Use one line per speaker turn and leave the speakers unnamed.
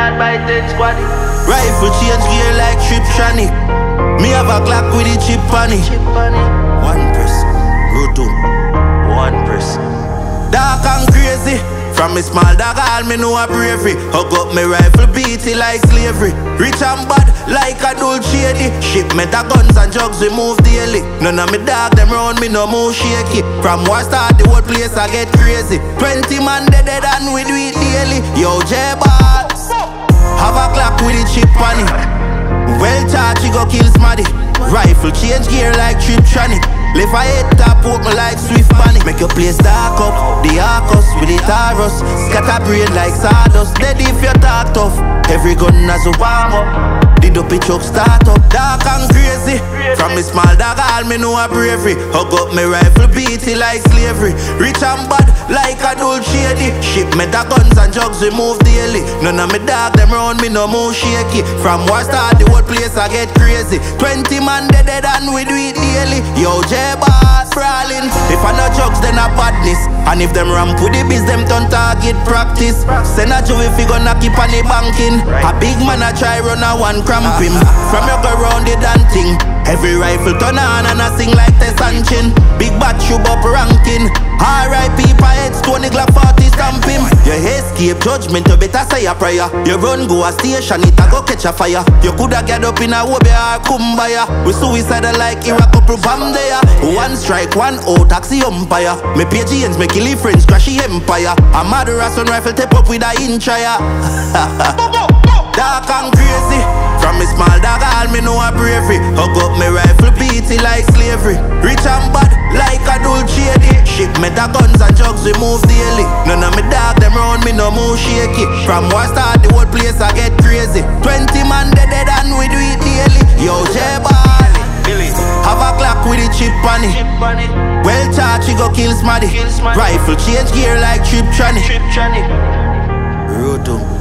start by 10 squad.
Rifle change gear like Triptronic. Me have a Glock with the chip on it. One press, road to
1 press.
dark and crazy. From me small dog, all me know a bravery. Hug up me rifle, beat it like slavery. Rich and bad, like a dull shady. Shipment of guns and drugs, we move daily. None of me dog, them round me no move shaky. From war start, the whole place I get crazy. 20 man dead and we do it daily. Yo, J-Boss, have a clock with the chip on it. Well charged, you go kill smaddy. Rifle change gear like Triptronic. Lift a head top, put me like Swift panic. Make your place dark up, the Arcus with the Taurus. Scatter brain like sawdust, dead if you talk tough. Every gun has a warm up, the dopey truck start up. Dark and crazy, from me small dog, all me know a bravery. Hug up me rifle, beat it like slavery. Rich and bad, like a dull shady. Shipment of guns and drugs, we move daily. None of me dog, them round me no move shaky. From war start, the whole place I get crazy. 20 man dead and we do it daily. Yo, J-Boss, brawling. If I no drugs, then a badness. And if them ramp with the biz, them turn target practice. Send a Joe if you gonna keep on the banking. A big man a try run a one cramp him. From you go round the dancing. Every rifle turn on and I sing like Tess and Chin. Big bat shoot up ranking. R.I.P. for headstone, the Glock 40 stamp him. You escape judgment, you better say a prayer. You run go a station, it a go catch a fire. You coulda get up in a Wobbe or Kumbaya. We suicidal like here a couple bomb there. One strike, one out, taxi umpire. Me pay James, me kill friends, crash the empire. A murderer son rifle tape up with a inchire. Dark and crazy, from me small dog, all me know a bravery. Hug up me rifle, beat it like slavery. Rich and bad, like a dull shady. Shipment of guns and drugs, we move daily. None of me dog, them round me no move shaky. From war start, the whole place I get crazy. 20 man dead and we do it daily. Yo, J-Boss, have a clock with the chip on it. Well charged, you go kill smaddy. Rifle change gear like Triptronic.
Triptronic.
Road to